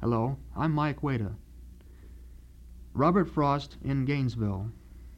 Hello, I'm Mike Wada. Robert Frost in Gainesville.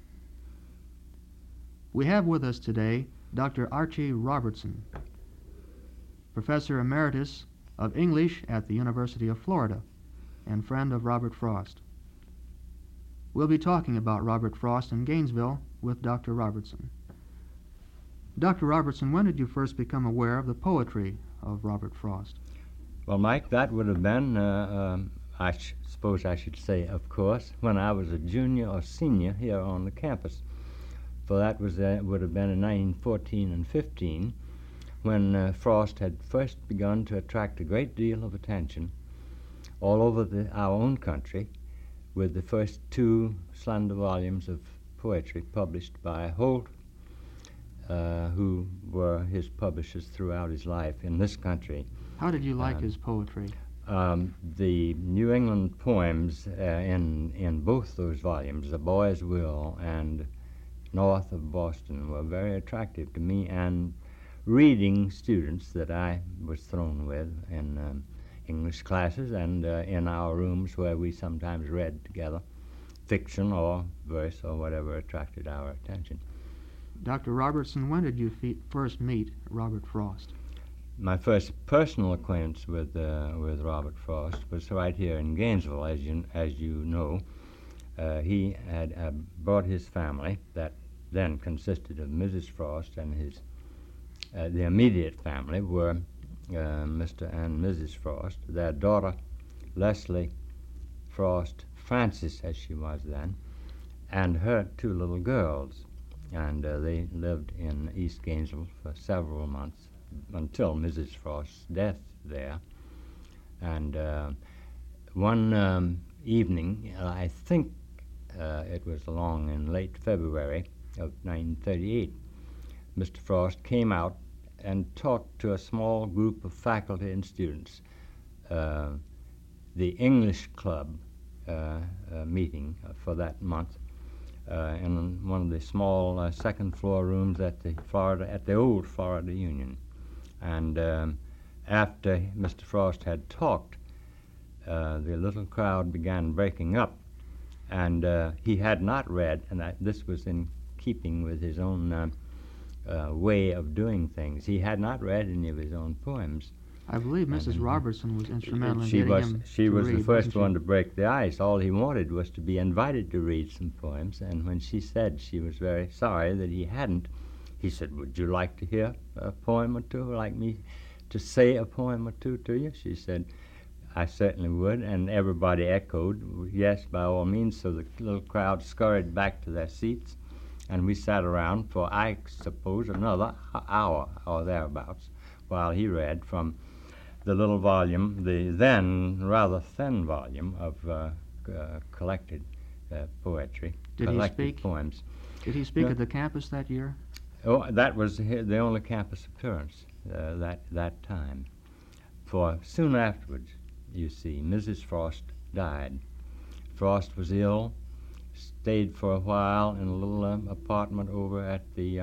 We have with us today Dr. Archie Robertson, Professor Emeritus of English at the University of Florida and friend of Robert Frost. We'll be talking about Robert Frost in Gainesville with Dr. Robertson. Dr. Robertson, when did you first become aware of the poetry of Robert Frost? Well, Mike, that would have been, suppose I should say, of course, when I was a junior or senior here on the campus. For that would have been in 1914 and 15, when Frost had first begun to attract a great deal of attention all over our own country, with the first two slender volumes of poetry published by Holt, who were his publishers throughout his life in this country. How did you like his poetry? The New England poems in both those volumes, The Boy's Will and North of Boston, were very attractive to me and reading students that I was thrown with in English classes and in our rooms where we sometimes read together, fiction or verse or whatever attracted our attention. Dr. Robertson, when did you first meet Robert Frost? My first personal acquaintance with Robert Frost was right here in Gainesville, as you know. He had brought his family, that then consisted of Mrs. Frost, and the immediate family were Mr. and Mrs. Frost, their daughter Leslie Frost, Frances as she was then, and her two little girls. And they lived in East Gainesville for several months until Mrs. Frost's death there. And one evening, I think it was along in late February of 1938, Mr. Frost came out and talked to a small group of faculty and students. The English Club meeting for that month in one of the small second-floor rooms at the old Florida Union. And after Mr. Frost had talked, the little crowd began breaking up, and he had not read, and this was in keeping with his own way of doing things. He had not read any of his own poems. I believe Mrs. Robertson was instrumental in getting him She was read, the first one to break the ice. All he wanted was to be invited to read some poems, and when she said she was very sorry that he hadn't, he said, "Would you like to hear a poem or two, like me to say a poem or two to you?" She said, "I certainly would," and everybody echoed, "Yes, by all means." So the little crowd scurried back to their seats, and we sat around for, I suppose, another hour or thereabouts, while he read from the little volume, the then rather thin volume of collected poetry, collected poems. Did he speak at the campus that year? Oh, that was the only campus appearance that time. For soon afterwards, you see, Mrs. Frost died. Frost was ill, stayed for a while in a little apartment over at the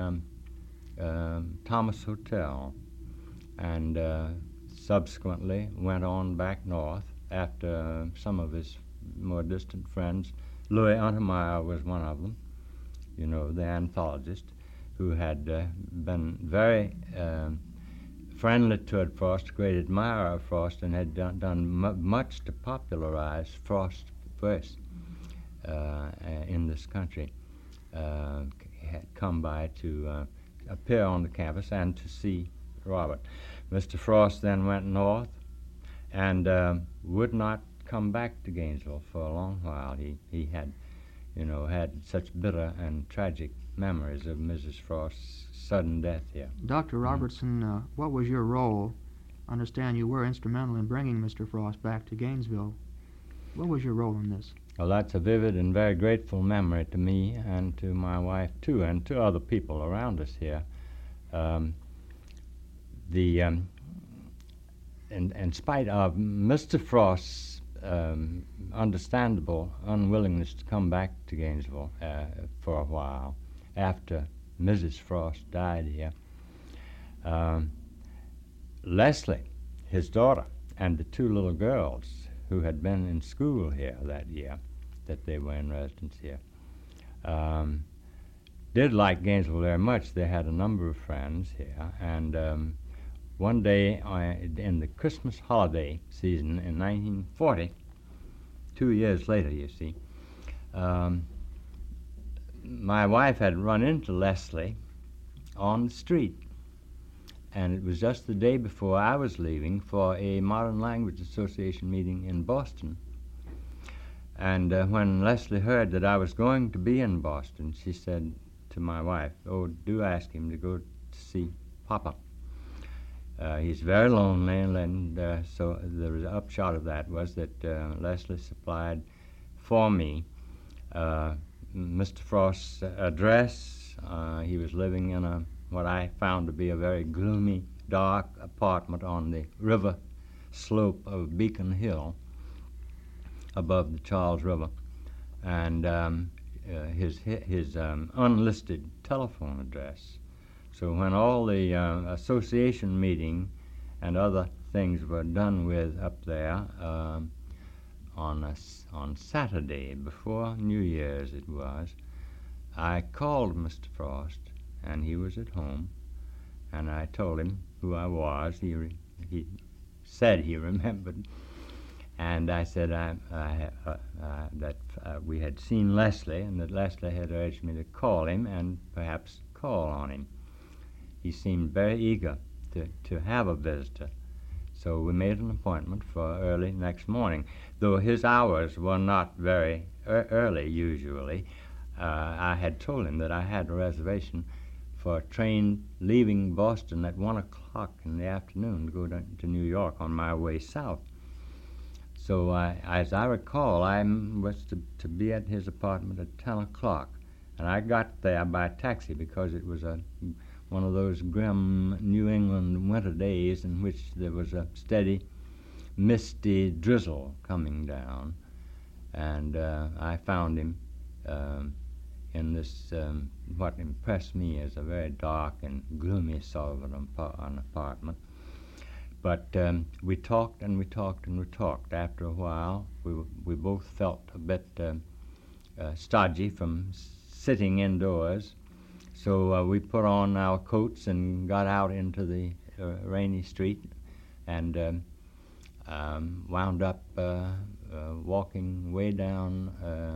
Thomas Hotel, and subsequently went on back north after some of his more distant friends. Louis Untermeyer was one of them, you know, the anthologist, who had been very friendly toward Frost, a great admirer of Frost, and had done much to popularize Frost's verse in this country. Had come by to appear on the campus and to see Robert. Mr. Frost then went north and would not come back to Gainesville for a long while. He had, had such bitter and tragic memories of Mrs. Frost's sudden death here. Dr. Robertson, what was your role? I understand you were instrumental in bringing Mr. Frost back to Gainesville. What was your role in this? Well, that's a vivid and very grateful memory to me and to my wife, too, and to other people around us here. In spite of Mr. Frost's understandable unwillingness to come back to Gainesville for a while after Mrs. Frost died here, Leslie, his daughter, and the two little girls who had been in school here that year, that they were in residence here, did like Gainesville very much. They had a number of friends here, and one day in the Christmas holiday season in 1940, 2 years later, you see, my wife had run into Leslie on the street, and it was just the day before I was leaving for a Modern Language Association meeting in Boston. And when Leslie heard that I was going to be in Boston, she said to my wife, "Oh, do ask him to go to see Papa. He's very lonely," and so the upshot of that was that Leslie supplied for me Mr. Frost's address. He was living in what I found to be a very gloomy, dark apartment on the river slope of Beacon Hill above the Charles River, and his unlisted telephone address. So when all the association meeting and other things were done with up there on Saturday before New Year's it was, I called Mr. Frost, and he was at home, and I told him who I was. He said he remembered, and I said that we had seen Leslie, and that Leslie had urged me to call him and perhaps call on him. He seemed very eager to have a visitor, so we made an appointment for early next morning, though his hours were not very early usually. I had told him that I had a reservation for a train leaving Boston at 1 o'clock in the afternoon to go to New York on my way south. So as I recall, I was to be at his apartment at 10 o'clock, and I got there by taxi because it was one of those grim New England winter days in which there was a steady, misty drizzle coming down, and I found him in this, what impressed me as a very dark and gloomy sort of an apartment. But we talked and we talked and we talked. After a while, we both felt a bit stodgy from sitting indoors, so we put on our coats and got out into the rainy street and wound up walking way down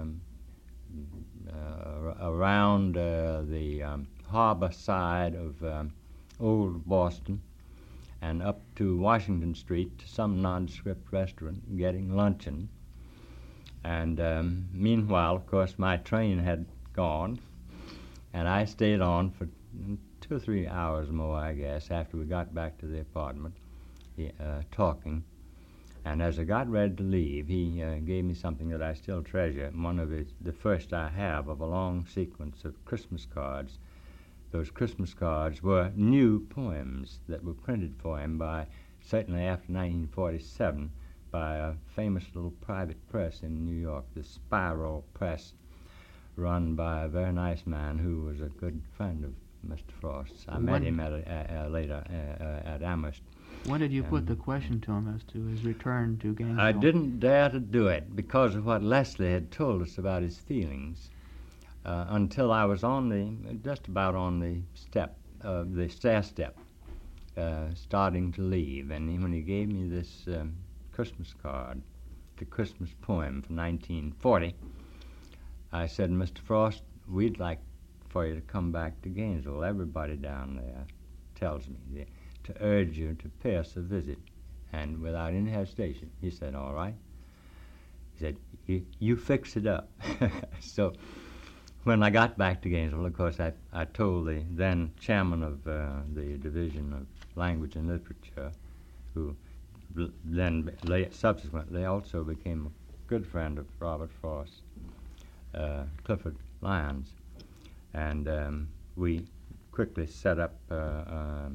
around the harbor side of Old Boston and up to Washington Street to some nondescript restaurant getting luncheon. And meanwhile, of course, my train had gone, and I stayed on for 2 or 3 hours more, I guess, after we got back to the apartment, talking. And as I got ready to leave, he gave me something that I still treasure, the first I have of a long sequence of Christmas cards. Those Christmas cards were new poems that were printed for him certainly after 1947, by a famous little private press in New York, the Spiral Press, run by a very nice man who was a good friend of Mr. Frost's. I met him later at Amherst. When did you put the question to him as to his return to Gainesville? I didn't dare to do it because of what Leslie had told us about his feelings until I was just about on the stair step, starting to leave. And when he gave me this Christmas card, the Christmas poem for 1940, I said, "Mr. Frost, we'd like for you to come back to Gainesville. Everybody down there tells me to urge you to pay us a visit." And without any hesitation, he said, "All right." He said, you fix it up. So when I got back to Gainesville, of course, I told the then chairman of the Division of Language and Literature, who then subsequently also became a good friend of Robert Frost, Clifford Lyons. And we quickly set up a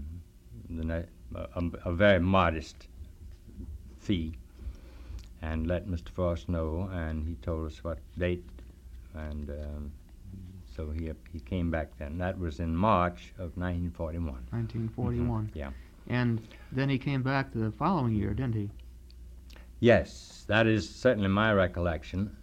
very modest fee and let Mr. Frost know, and he told us what date, and so he came back then. That was in March of 1941. 1941. Mm-hmm. Yeah. And then he came back the following year, didn't he? Yes, that is certainly my recollection.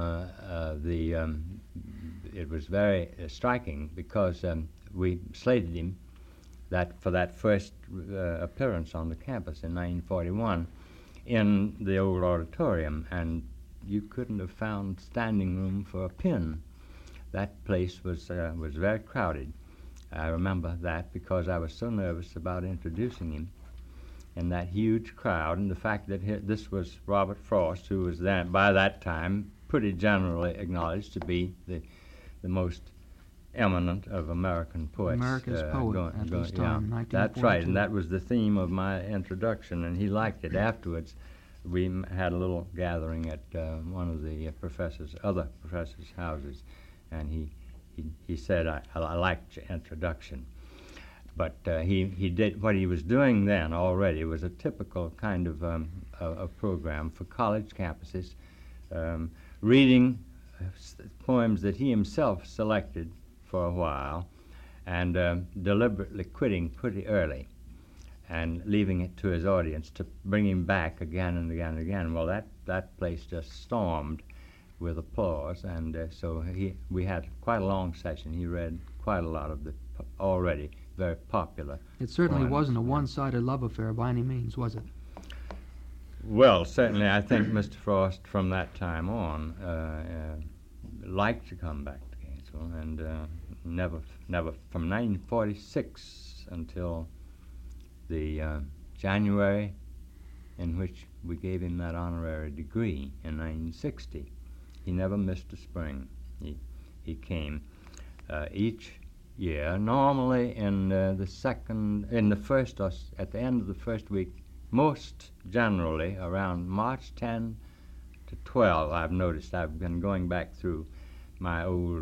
It was very striking because we slated him for that first appearance on the campus in 1941 in the old auditorium, and you couldn't have found standing room for a pin. That place was very crowded. I remember that because I was so nervous about introducing him in that huge crowd, and the fact that this was Robert Frost, who was then, by that time, pretty generally acknowledged to be the most eminent of American poets. America's poet at this time, 1942. That's right, and that was the theme of my introduction, and he liked it. Afterwards, we had a little gathering at one of the other professors' houses, and he said, I liked your introduction. But he did what he was doing then already was a typical kind of a program for college campuses, reading poems that he himself selected for a while, and deliberately quitting pretty early, and leaving it to his audience to bring him back again and again and again. Well, that place just stormed with applause, and so we had quite a long session. He read quite a lot of the already very popular. It certainly poems. Wasn't a one-sided love affair by any means, was it? Well, certainly I think Mr. Frost from that time on liked to come back to Gainesville, and never from 1946 until the January in which we gave him that honorary degree in 1960. He never missed a spring. He came each year, normally in at the end of the first week, most generally around March 10 to 12. I've noticed. I've been going back through my old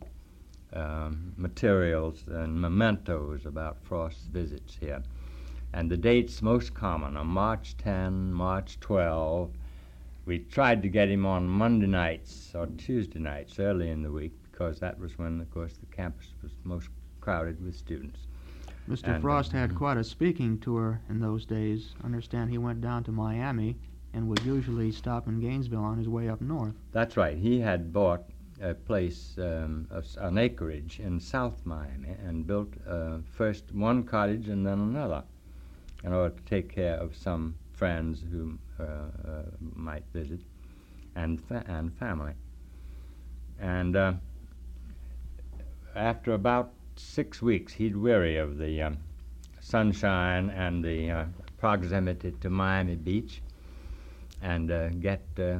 materials and mementos about Frost's visits here. And the dates most common are March 10, March 12. We tried to get him on Monday nights or Tuesday nights early in the week because that was when, of course, the campus was most crowded with students. Mr. Frost had quite a speaking tour in those days. I understand he went down to Miami and would usually stop in Gainesville on his way up north. That's right. He had bought a place, an acreage in South Miami, and built first one cottage and then another in order to take care of some friends who might visit, and family. And after about 6 weeks, he'd weary of the sunshine and the proximity to Miami Beach, and get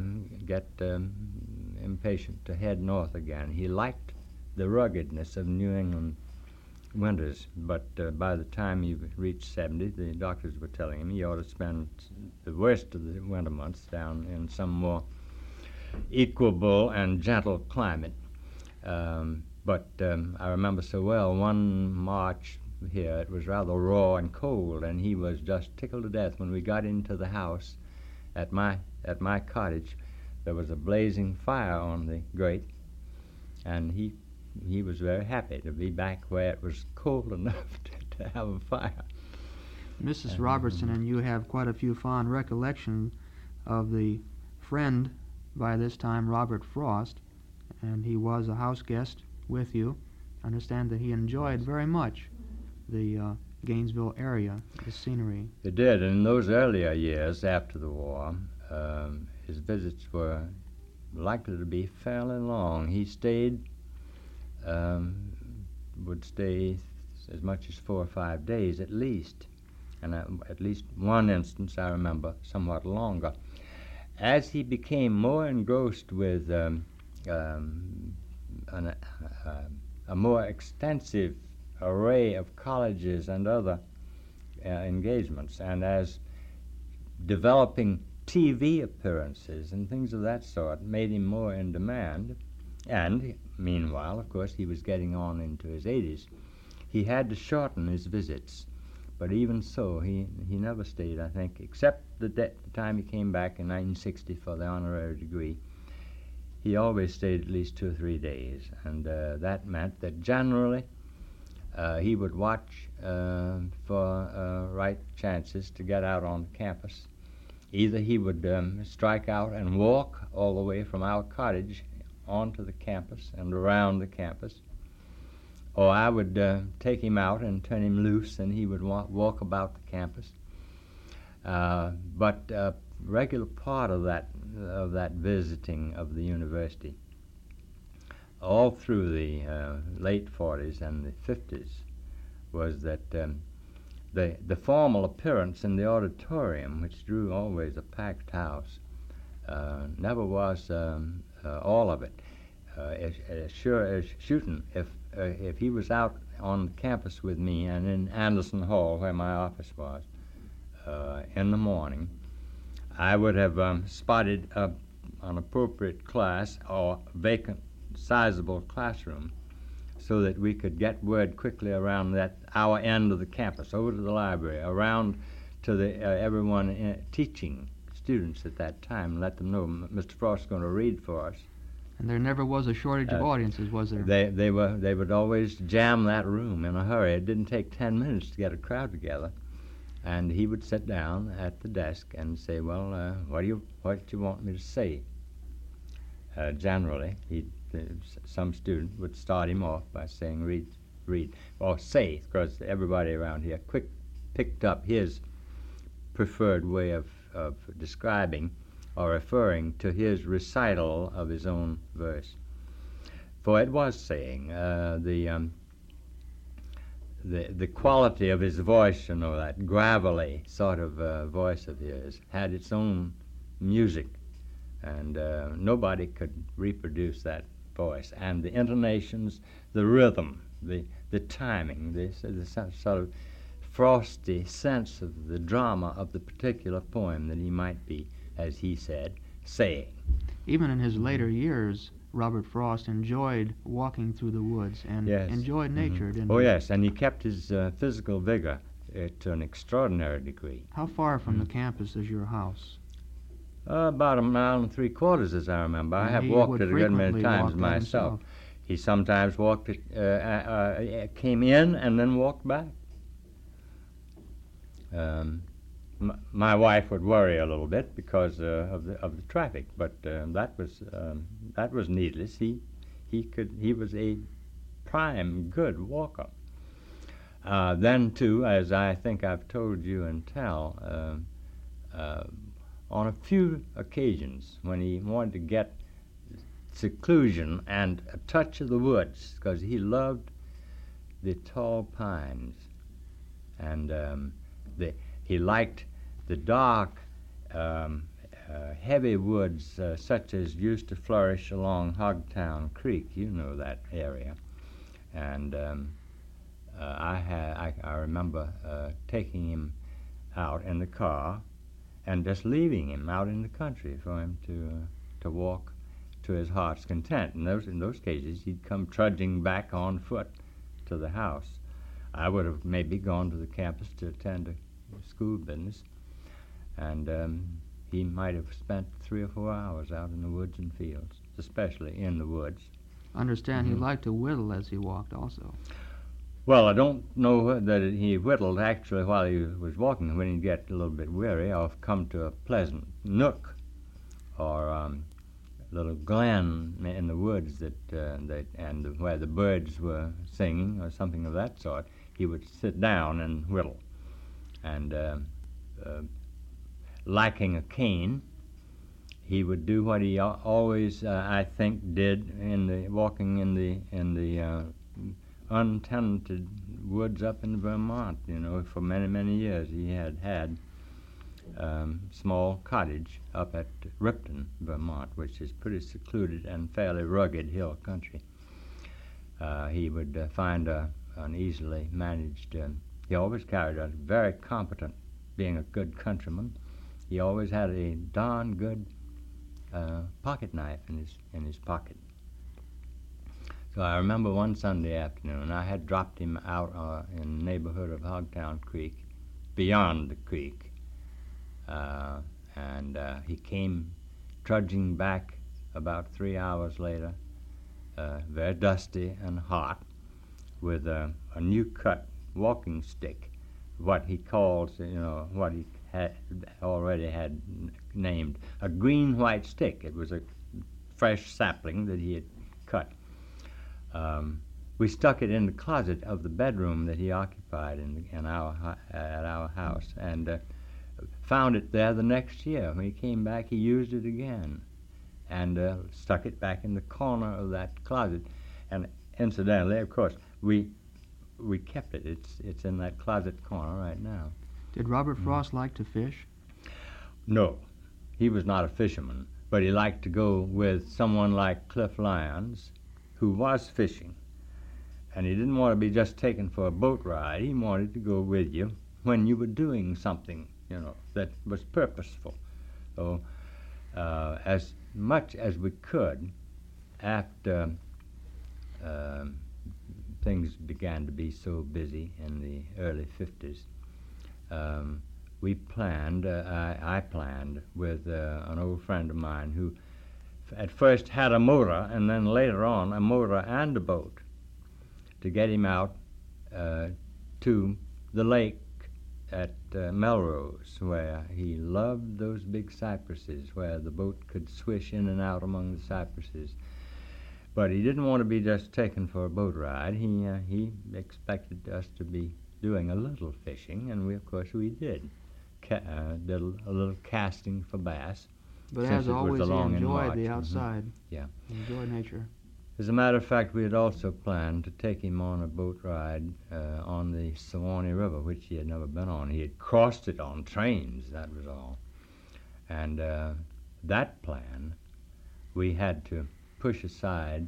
impatient to head north again. He liked the ruggedness of New England winters, but by the time he reached 70, the doctors were telling him he ought to spend the worst of the winter months down in some more equable and gentle climate. But I remember so well one March here, it was rather raw and cold, and he was just tickled to death when we got into the house at my cottage. There was a blazing fire on the grate, and he was very happy to be back where it was cold enough to have a fire. Mrs. Robertson and you have quite a few fond recollections of the friend, by this time Robert Frost, and he was a house guest with you. I understand that he enjoyed very much the Gainesville area, the scenery. He did. In those earlier years after the war, his visits were likely to be fairly long. He would stay as much as 4 or 5 days at least, and at least one instance I remember somewhat longer. As he became more engrossed with a more extensive array of colleges and other engagements, and as developing TV appearances and things of that sort made him more in demand, and meanwhile, of course, he was getting on into his 80s, he had to shorten his visits. But even so, he never stayed, I think, except the time he came back in 1960 for the honorary degree. He always stayed at least 2 or 3 days, and that meant that generally he would watch for right chances to get out on the campus either he would strike out and walk all the way from our cottage onto the campus and around the campus, or I would take him out and turn him loose, and he would walk about the campus. But a regular part of that visiting of the university, all through the late 40s and the 50s, was that the formal appearance in the auditorium, which drew always a packed house, never was all of it. As sure as shooting, if he was out on campus with me and in Anderson Hall, where my office was, in the morning, I would have spotted an appropriate class or vacant, sizable classroom, so that we could get word quickly around our end of the campus, over to the library, around to everyone teaching students at that time, and let them know Mr. Frost is going to read for us. And there never was a shortage of audiences, was there? They would always jam that room in a hurry. It didn't take 10 minutes to get a crowd together. And he would sit down at the desk and say, "Well, what do you want me to say?" Generally, some student would start him off by saying, "Read," or "Say," because everybody around here picked up his preferred way of describing or referring to his recital of his own verse. For it was saying, the quality of his voice, that gravelly sort of voice of his, had its own music, and nobody could reproduce that voice. And the intonations, the rhythm, the timing, the sort of frosty sense of the drama of the particular poem that he might be, as he said, saying. Even in his later years, Robert Frost enjoyed walking through the woods and enjoyed nature, didn't he? Oh, yes, and he kept his physical vigor to an extraordinary degree. How far from the campus is your house? About 1.75 miles, as I remember. I have walked it a good many times myself. He sometimes walked it, came in and then walked back. My wife would worry a little bit because of the traffic, but that was needless. He was a prime good walker. Then too, as I think I've told you and tell, on a few occasions when he wanted to get seclusion and a touch of the woods, because he loved the tall pines, and he liked the dark, heavy woods such as used to flourish along Hogtown Creek. You know that area. And I remember taking him out in the car and just leaving him out in the country for him to walk to his heart's content. And in those cases, he'd come trudging back on foot to the house. I would have maybe gone to the campus to attend a school business, and he might have spent 3 or 4 hours out in the woods and fields, especially in the woods. I understand he liked to whittle as he walked also. Well, I don't know that he whittled actually while he was walking. When he'd get a little bit weary, or come to a pleasant nook or a little glen in the woods and where the birds were singing or something of that sort, he would sit down and whittle. And lacking a cane, he would do what he always, I think, did in walking in the untenanted woods up in Vermont. For many, many years he had small cottage up at Ripton, Vermont, which is pretty secluded and fairly rugged hill country. He would find an easily managed. He always carried a very competent, being a good countryman. He always had a darn good pocket knife in his pocket. So I remember one Sunday afternoon, I had dropped him out in the neighborhood of Hogtown Creek, beyond the creek, and he came trudging back about 3 hours later, very dusty and hot, with a new cut walking stick, what he calls, what he already had named a green-white stick. It was a fresh sapling that he had cut. We stuck it in the closet of the bedroom that he occupied at our house, and found it there the next year. When he came back, he used it again, and stuck it back in the corner of that closet. And incidentally, of course, we kept it. It's in that closet corner right now. Did Robert Frost like to fish? No, he was not a fisherman, but he liked to go with someone like Cliff Lyons, who was fishing. And he didn't want to be just taken for a boat ride. He wanted to go with you when you were doing something, that was purposeful. So as much as we could, after things began to be so busy in the early 50s, I planned with an old friend of mine who at first had a motor and then later on a motor and a boat, to get him out to the lake at Melrose, where he loved those big cypresses, where the boat could swish in and out among the cypresses. But he didn't want to be just taken for a boat ride. He expected us to be doing a little fishing, and of course we did. Did a little casting for bass. But as always, he enjoyed the outside. Yeah. He enjoyed nature. As a matter of fact, we had also planned to take him on a boat ride on the Suwannee River, which he had never been on. He had crossed it on trains, that was all. And that plan we had to push aside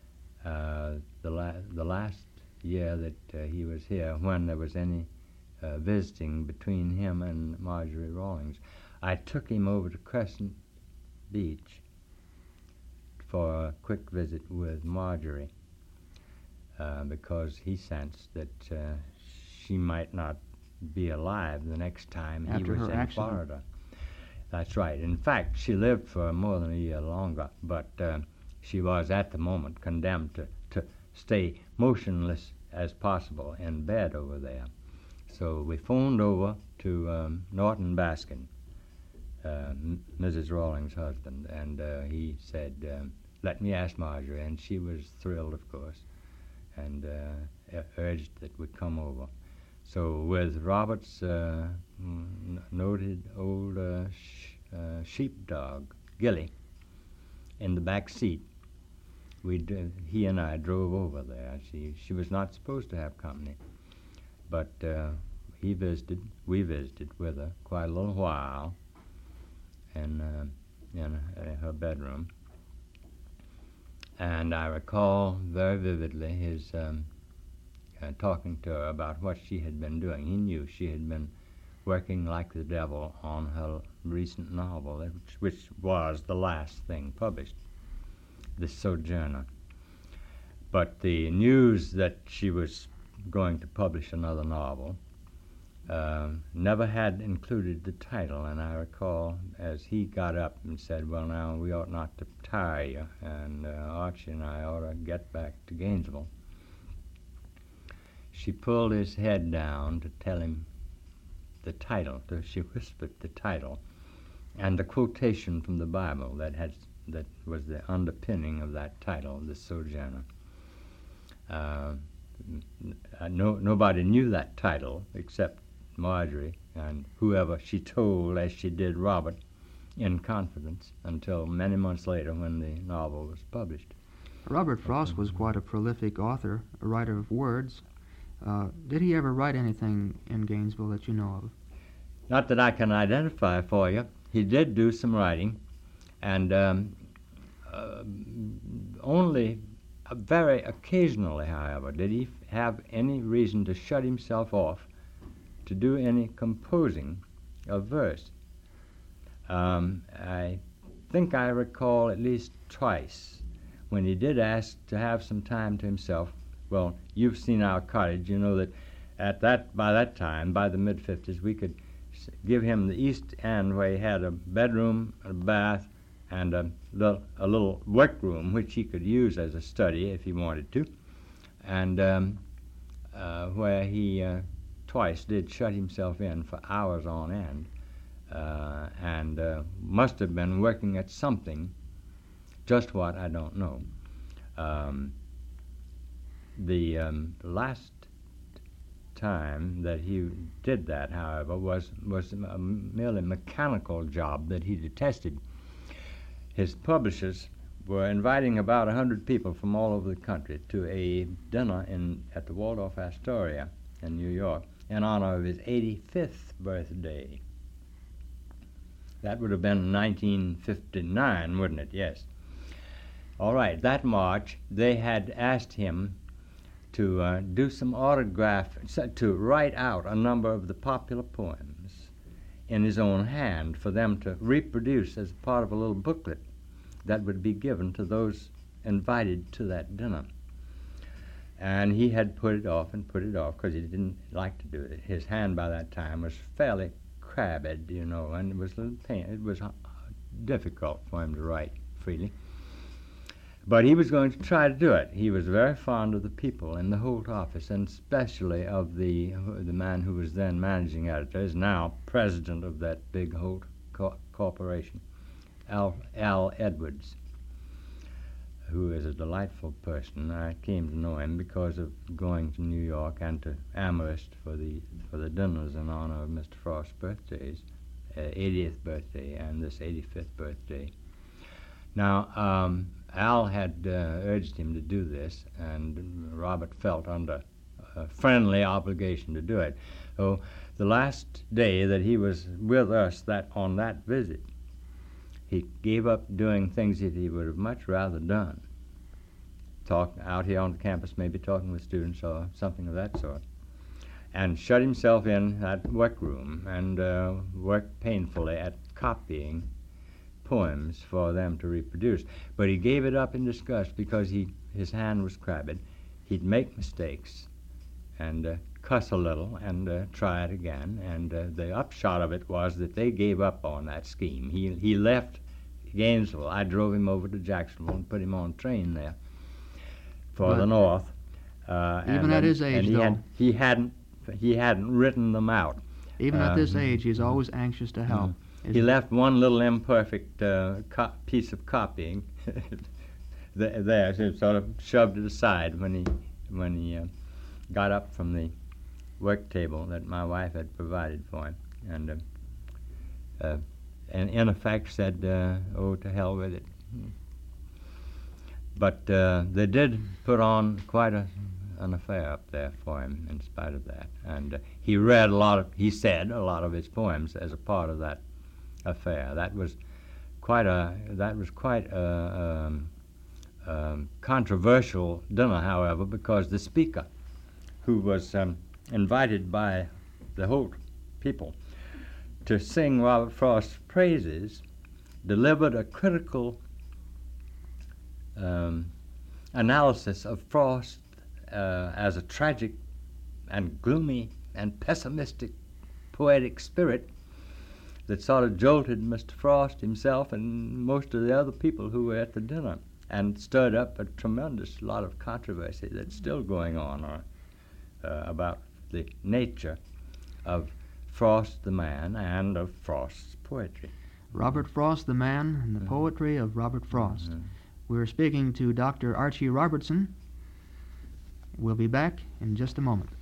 the last year that he was here, when there was any visiting between him and Marjorie Rawlings. I took him over to Crescent Beach for a quick visit with Marjorie, because he sensed that she might not be alive the next time he was in Florida. That's right. In fact, she lived for more than a year longer, but she was at the moment condemned to stay motionless as possible in bed over there. So we phoned over to Norton Baskin, Mrs. Rawlings' husband, and he said, let me ask Marjorie, and she was thrilled, of course, and urged that we come over. So with Robert's noted old sheepdog, Gilly, in the back seat, he and I drove over there. She was not supposed to have company, but we visited with her quite a little while in her bedroom. And I recall very vividly his talking to her about what she had been doing. He knew she had been working like the devil on her recent novel, which was the last thing published, The Sojourner. But the news that she was going to publish another novel never had included the title, and I recall as he got up and said, well, now, we ought not to tire you, and Archie and I ought to get back to Gainesville. She pulled his head down to tell him the title. She whispered the title and the quotation from the Bible that was the underpinning of that title, The Sojourner. Nobody knew that title except Marjorie and whoever she told, as she did Robert, in confidence, until many months later when the novel was published. Robert Frost was quite a prolific author, a writer of words. Did he ever write anything in Gainesville that you know of? Not that I can identify for you. He did do some writing, and only very occasionally, however, did he have any reason to shut himself off to do any composing of verse. I think I recall at least twice when he did ask to have some time to himself. Well, you've seen our cottage. You know that by that time, by the mid-50s, we could give him the east end where he had a bedroom, a bath, and a little workroom which he could use as a study if he wanted to, and where he twice did shut himself in for hours on end and must have been working at something. Just what, I don't know. The last time that he did that, however, was a merely mechanical job that he detested. His publishers were inviting about 100 people from all over the country to a dinner at the Waldorf Astoria in New York in honor of his 85th birthday. That would have been 1959, wouldn't it? Yes. All right, that March, they had asked him to do some to write out a number of the popular poems in his own hand for them to reproduce as part of a little booklet that would be given to those invited to that dinner. And he had put it off because he didn't like to do it. His hand by that time was fairly crabbed, you know, and it was a little it was difficult for him to write freely. But he was going to try to do it. He was very fond of the people in the Holt office, and especially of the man who was then managing editor, is now president of that big Holt corporation, Al Edwards, who is a delightful person. I came to know him because of going to New York and to Amherst for the dinners in honor of Mr. Frost's birthdays, 80th birthday and this 85th birthday. Now, Al had urged him to do this, and Robert felt under a friendly obligation to do it. So the last day that he was with us on that visit, he gave up doing things that he would have much rather done. Talk out here on the campus, maybe talking with students or something of that sort, and shut himself in that workroom and worked painfully at copying poems for them to reproduce. But he gave it up in disgust because his hand was crabbed. He'd make mistakes and cuss a little and try it again. And the upshot of it was that they gave up on that scheme. He left Gainesville. I drove him over to Jacksonville and put him on a train there for the North. Even at his age, he hadn't written them out. Even at this age, he's always anxious to help. He left one little imperfect piece of copying there, so he sort of shoved it aside when he got up from the work table that my wife had provided for him, and in effect said, "Oh, to hell with it." But they did put on quite an affair up there for him in spite of that, and he said a lot of his poems as a part of that affair. That was quite a controversial dinner, however, because the speaker, who was invited by the Holt people to sing Robert Frost's praises, delivered a critical analysis of Frost as a tragic and gloomy and pessimistic poetic spirit that sort of jolted Mr. Frost himself and most of the other people who were at the dinner, and stirred up a tremendous lot of controversy that's still going on about the nature of Frost the man and of Frost's poetry. Robert Frost the man and the poetry of Robert Frost. We're speaking to Dr. Archie Robertson. We'll be back in just a moment.